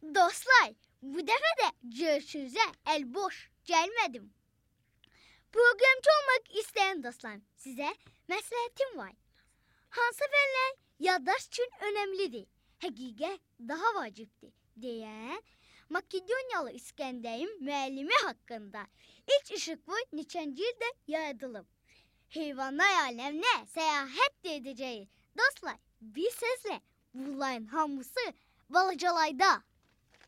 Dostlar, bu dəfə də görüşünüzə əl boş gəlmədim. Proqramçı olmaq istəyən dostlar, sizə məsləhətim var. Hansı fənlər yaddaş üçün önəmlidir, həqiqət daha vacibdir deyən Makedoniyalı İskəndərin müəllimi haqqında ilk işıqlı neçənci ildə yaradılıb. Heyvanlar aləminə səyahət edəcəyik. Dostlar, bir sözlə bunların hamısı balacalarda.